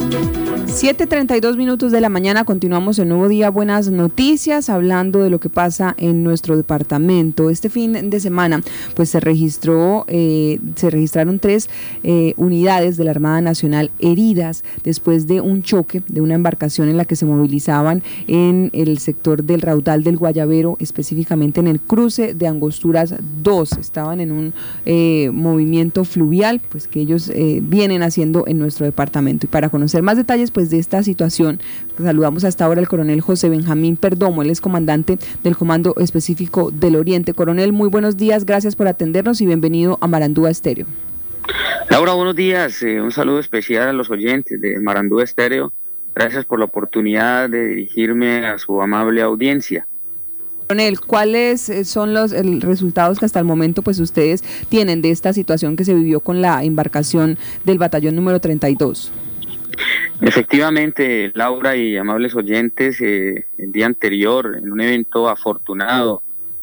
7:32 de la mañana, continuamos en Nuevo Día Buenas Noticias, hablando de lo que pasa en nuestro departamento. Este fin de semana pues se registraron 3 unidades de la Armada Nacional heridas después de un choque de una embarcación en la que se movilizaban en el sector del Raudal del Guayabero, específicamente en el cruce de Angosturas 2. Estaban en un movimiento fluvial pues que ellos vienen haciendo en nuestro departamento. Y para conocer más detalles pues de esta situación, saludamos hasta ahora al coronel José Benjamín Perdomo. Él es comandante del Comando Específico del Oriente. Coronel, muy buenos días, gracias por atendernos y bienvenido a Marandúa Estéreo. Laura, buenos días, un saludo especial a los oyentes de Marandúa Estéreo. Gracias por la oportunidad de dirigirme a su amable audiencia. Coronel, ¿cuáles son los resultados que hasta el momento pues ustedes tienen de esta situación que se vivió con la embarcación del batallón número 32? Efectivamente, Laura y amables oyentes, el día anterior, en un evento afortunado,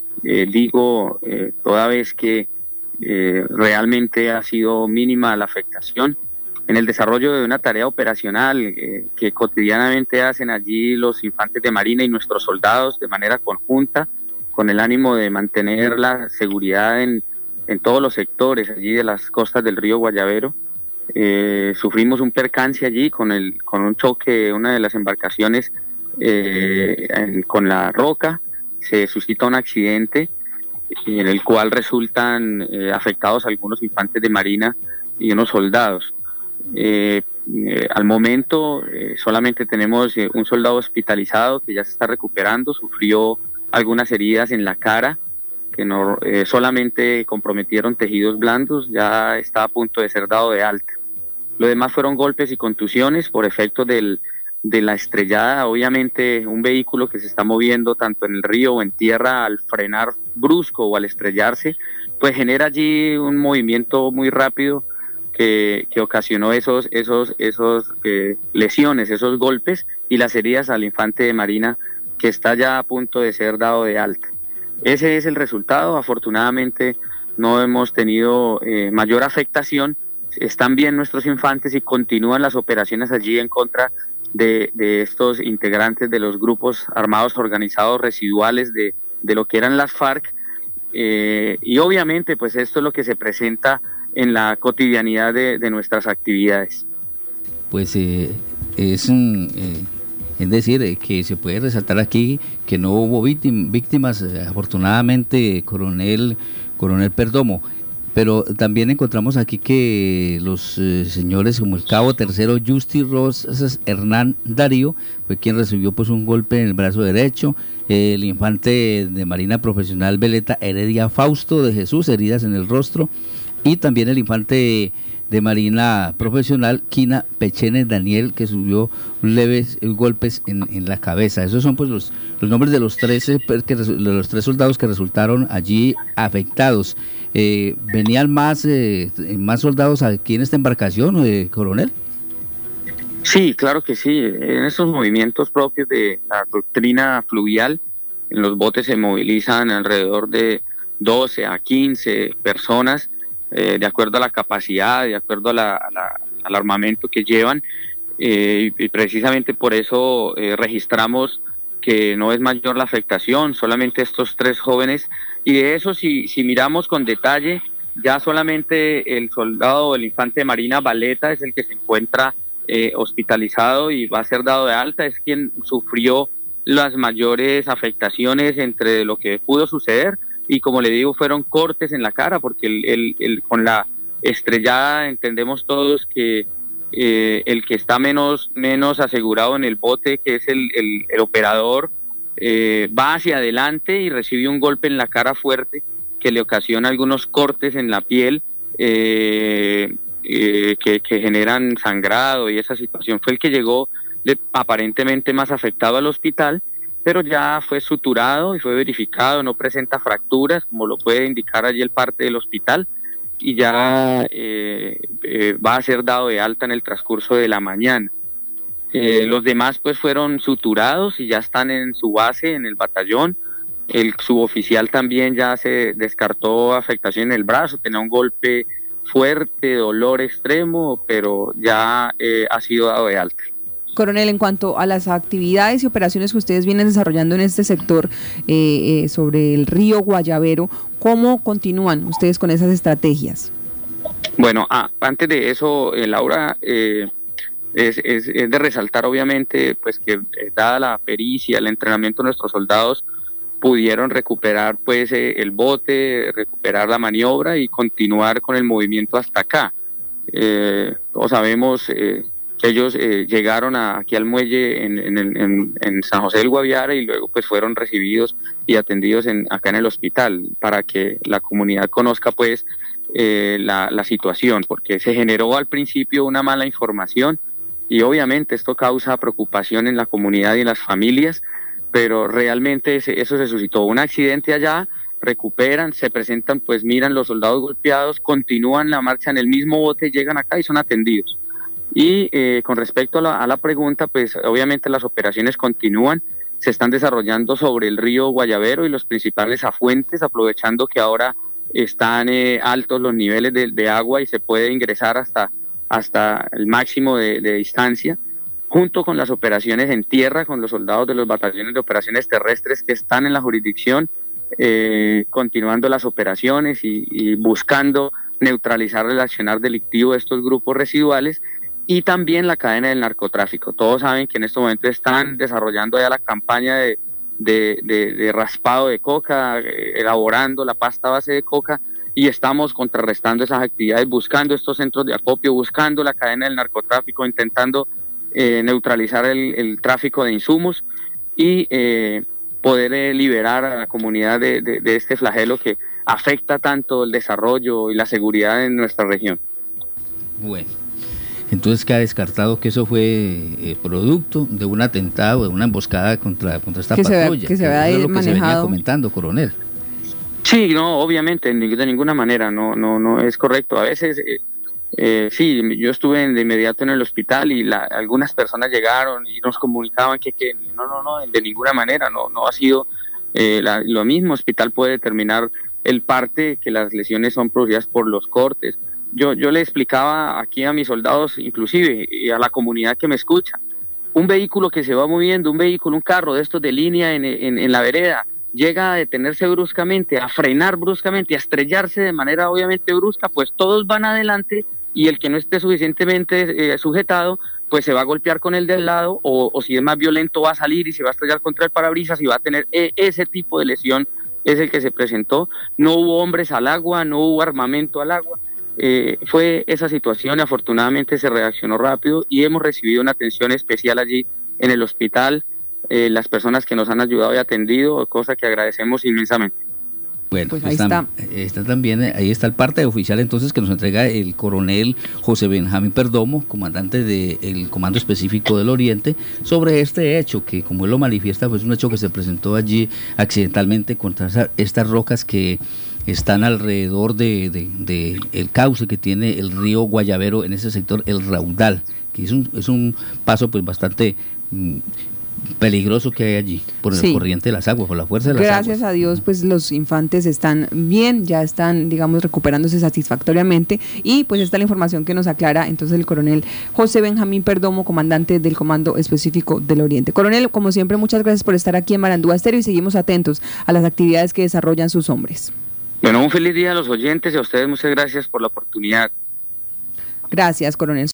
toda vez que realmente ha sido mínima la afectación, en el desarrollo de una tarea operacional que cotidianamente hacen allí los infantes de Marina y nuestros soldados de manera conjunta, con el ánimo de mantener la seguridad en todos los sectores allí de las costas del río Guayabero. Sufrimos un percance allí con un choque de una de las embarcaciones con la roca. Se suscita un accidente en el cual resultan afectados algunos infantes de Marina y unos soldados. Al momento solamente tenemos un soldado hospitalizado que ya se está recuperando, sufrió algunas heridas en la cara que no solamente comprometieron tejidos blandos, ya está a punto de ser dado de alta. Lo demás fueron golpes y contusiones por efecto de la estrellada. Obviamente un vehículo que se está moviendo tanto en el río o en tierra, al frenar brusco o al estrellarse, pues genera allí un movimiento muy rápido que ocasionó esos lesiones, esos golpes y las heridas al infante de Marina, que está ya a punto de ser dado de alta. Ese es el resultado. Afortunadamente no hemos tenido mayor afectación. Están bien nuestros infantes y continúan las operaciones allí en contra de estos integrantes de los grupos armados organizados residuales de lo que eran las FARC. Y obviamente pues esto es lo que se presenta en la cotidianidad de nuestras actividades. Pues es decir, que se puede resaltar aquí que no hubo víctimas, afortunadamente, coronel Perdomo, pero también encontramos aquí que los señores como el cabo tercero Justi Rosas Hernán Darío fue quien recibió pues un golpe en el brazo derecho, el infante de Marina profesional Veleta Heredia Fausto de Jesús, heridas en el rostro, y también el infante de Marina profesional Quina Pechene Daniel, que subió leves golpes en la cabeza. Esos son pues los nombres de los 3 soldados que resultaron allí afectados. ¿Venían más soldados aquí en esta embarcación, coronel? Sí, claro que sí. En estos movimientos propios de la doctrina fluvial, en los botes se movilizan alrededor de 12 a 15 personas, de acuerdo a la capacidad, de acuerdo al armamento que llevan, y precisamente por eso registramos que no es mayor la afectación, solamente estos 3 jóvenes, y de eso si miramos con detalle, ya solamente el soldado, el infante de Marina Valeta es el que se encuentra hospitalizado y va a ser dado de alta, es quien sufrió las mayores afectaciones entre lo que pudo suceder. Y como le digo, fueron cortes en la cara, porque con la estrellada entendemos todos que el que está menos asegurado en el bote, que es el operador, va hacia adelante y recibe un golpe en la cara fuerte que le ocasiona algunos cortes en la piel que generan sangrado, y esa situación fue el que llegó aparentemente más afectado al hospital, pero ya fue suturado y fue verificado, no presenta fracturas, como lo puede indicar allí el parte del hospital, y ya va a ser dado de alta en el transcurso de la mañana. Los demás pues fueron suturados y ya están en su base, en el batallón. El suboficial también ya se descartó afectación en el brazo, tenía un golpe fuerte, dolor extremo, pero ya ha sido dado de alta. Coronel, en cuanto a las actividades y operaciones que ustedes vienen desarrollando en este sector sobre el río Guayavero, ¿cómo continúan ustedes con esas estrategias? Bueno, antes de eso, Laura, es de resaltar obviamente pues que dada la pericia, el entrenamiento de nuestros soldados, pudieron recuperar pues el bote, recuperar la maniobra y continuar con el movimiento hasta acá. Todos sabemos que ellos llegaron aquí al muelle en San José del Guaviare y luego pues fueron recibidos y atendidos acá en el hospital para que la comunidad conozca pues la situación, porque se generó al principio una mala información y obviamente esto causa preocupación en la comunidad y en las familias, pero realmente eso se suscitó un accidente allá, recuperan, se presentan, pues miran los soldados golpeados, continúan la marcha en el mismo bote, llegan acá y son atendidos. Y con respecto a la pregunta, pues obviamente las operaciones continúan, se están desarrollando sobre el río Guayavero y los principales afluentes, aprovechando que ahora están altos los niveles de agua y se puede ingresar hasta el máximo de distancia, junto con las operaciones en tierra, con los soldados de los batallones de operaciones terrestres que están en la jurisdicción, continuando las operaciones y buscando neutralizar el accionar delictivo de estos grupos residuales y también la cadena del narcotráfico. Todos saben que en este momento están desarrollando ya la campaña de raspado de coca, elaborando la pasta base de coca, y estamos contrarrestando esas actividades, buscando estos centros de acopio, buscando la cadena del narcotráfico, intentando neutralizar el tráfico de insumos y poder liberar a la comunidad de este flagelo que afecta tanto el desarrollo y la seguridad en nuestra región. Bueno, entonces queda descartado que eso fue producto de un atentado, de una emboscada contra esta patrulla. Que se vea ahí manejado. Se venía comentando, coronel. Sí, no, obviamente, de ninguna manera, no es correcto. A veces, sí, yo estuve de inmediato en el hospital y algunas personas llegaron y nos comunicaban que no, de ninguna manera, no ha sido lo mismo. El hospital puede determinar el parte que las lesiones son producidas por los cortes. Yo le explicaba aquí a mis soldados, inclusive, y a la comunidad que me escucha, un vehículo que se va moviendo, un carro de estos de línea en la vereda, llega a detenerse bruscamente, a frenar bruscamente, a estrellarse de manera obviamente brusca, pues todos van adelante y el que no esté suficientemente sujetado, pues se va a golpear con el del lado o si es más violento va a salir y se va a estrellar contra el parabrisas y va a tener ese tipo de lesión, es el que se presentó. No hubo hombres al agua, no hubo armamento al agua. Fue esa situación, afortunadamente se reaccionó rápido y hemos recibido una atención especial allí en el hospital, las personas que nos han ayudado y atendido, cosa que agradecemos inmensamente. Bueno, pues ahí está también, ahí está el parte oficial entonces que nos entrega el coronel José Benjamín Perdomo, comandante del Comando Específico del Oriente, sobre este hecho que, como él lo manifiesta, pues un hecho que se presentó allí accidentalmente contra estas rocas que están alrededor de el cauce que tiene el río Guayavero en ese sector, el Raudal, que es un paso pues bastante peligroso que hay allí por la corriente de las aguas, por la fuerza de las aguas. Gracias a Dios, pues los infantes están bien, ya están, digamos, recuperándose satisfactoriamente y pues esta es la información que nos aclara entonces el coronel José Benjamín Perdomo, comandante del Comando Específico del Oriente. Coronel, como siempre, muchas gracias por estar aquí en Marandúa Estéreo y seguimos atentos a las actividades que desarrollan sus hombres. Bueno, un feliz día a los oyentes y a ustedes muchas gracias por la oportunidad. Gracias, coronel.